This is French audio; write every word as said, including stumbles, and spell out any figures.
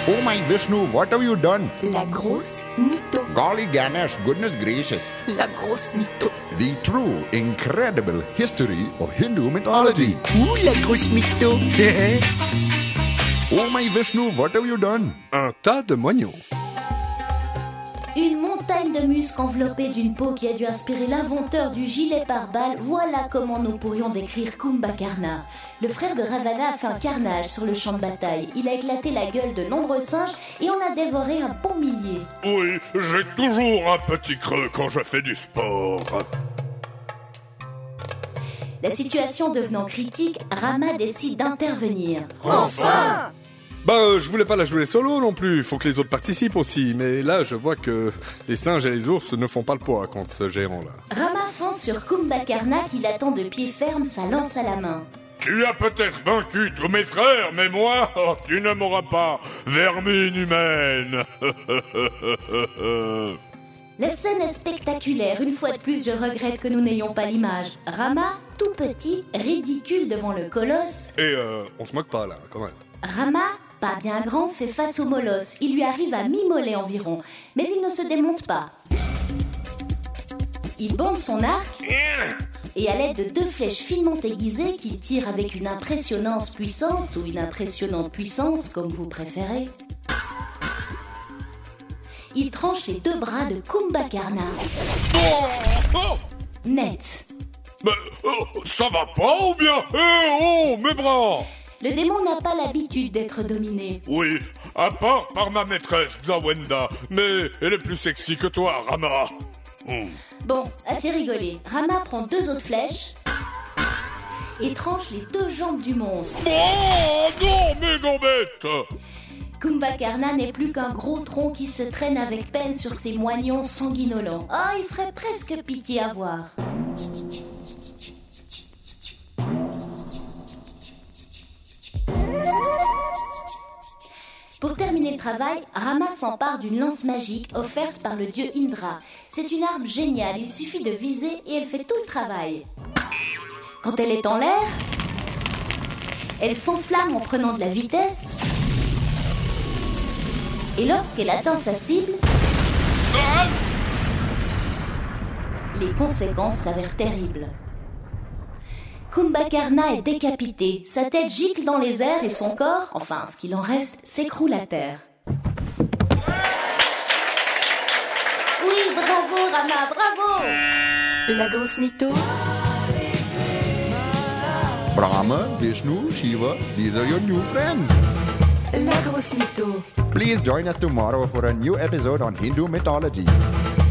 Oh my Vishnu, what have you done? La grosse mytho. Golly Ganesh, goodness gracious. La grosse mytho. The true, incredible history of Hindu mythology. Ouh, la grosse mytho. Oh my Vishnu, what have you done? Un tas de moignons. Une montagne de muscles enveloppée d'une peau qui a dû inspirer l'inventeur du gilet pare-balles, voilà comment nous pourrions décrire Kumbhakarna. Le frère de Ravana a fait un carnage sur le champ de bataille. Il a éclaté la gueule de nombreux singes et en a dévoré un bon millier. Oui, j'ai toujours un petit creux quand je fais du sport. La situation devenant critique, Rama décide d'intervenir. Enfin! Bah, euh, je voulais pas la jouer solo non plus, faut que les autres participent aussi, mais là je vois que les singes et les ours ne font pas le poids contre ce géant-là. Rama fonce sur Kumbhakarna qui l'attend de pied ferme, sa lance à la main. Tu as peut-être vaincu tous mes frères, mais moi, oh, tu ne m'auras pas, vermine humaine. La scène est spectaculaire. Une fois de plus, je regrette que nous n'ayons pas l'image. Rama, tout petit, ridicule devant le colosse. Et euh, on se moque pas là, quand même. Rama, pas bien grand, fait face au molosse. Il lui arrive à mi-mollet environ, mais il ne se démonte pas. Il bande son arc et à l'aide de deux flèches finement aiguisées qu'il tire avec une impressionnance puissante ou une impressionnante puissance, comme vous préférez, il tranche les deux bras de Kumbhakarna. Oh, oh, Net. mais, oh, ça va pas ou bien? Eh oh, mes bras! Le démon n'a pas l'habitude d'être dominé. Oui, à part par ma maîtresse, Zawenda, mais elle est plus sexy que toi, Rama. Hmm. Bon, assez rigolé. Rama prend deux autres flèches et tranche les deux jambes du monstre. Oh non, mes gambettes! Kumbhakarna n'est plus qu'un gros tronc qui se traîne avec peine sur ses moignons sanguinolents. Ah, il ferait presque pitié à voir. Pour terminer le travail, Rama s'empare d'une lance magique offerte par le dieu Indra. C'est une arme géniale, il suffit de viser et elle fait tout le travail. Quand elle est en l'air, elle s'enflamme en prenant de la vitesse. Et lorsqu'elle atteint sa cible, les conséquences s'avèrent terribles. Kumbhakarna est décapité, sa tête gicle dans les airs et son corps, enfin ce qu'il en reste, s'écroule à terre. Oui, bravo Rama, bravo! La grosse mytho. Brahma, Vishnu, Shiva, these are your new friends. La grosse mytho. Please join us tomorrow for a new episode on Hindu mythology.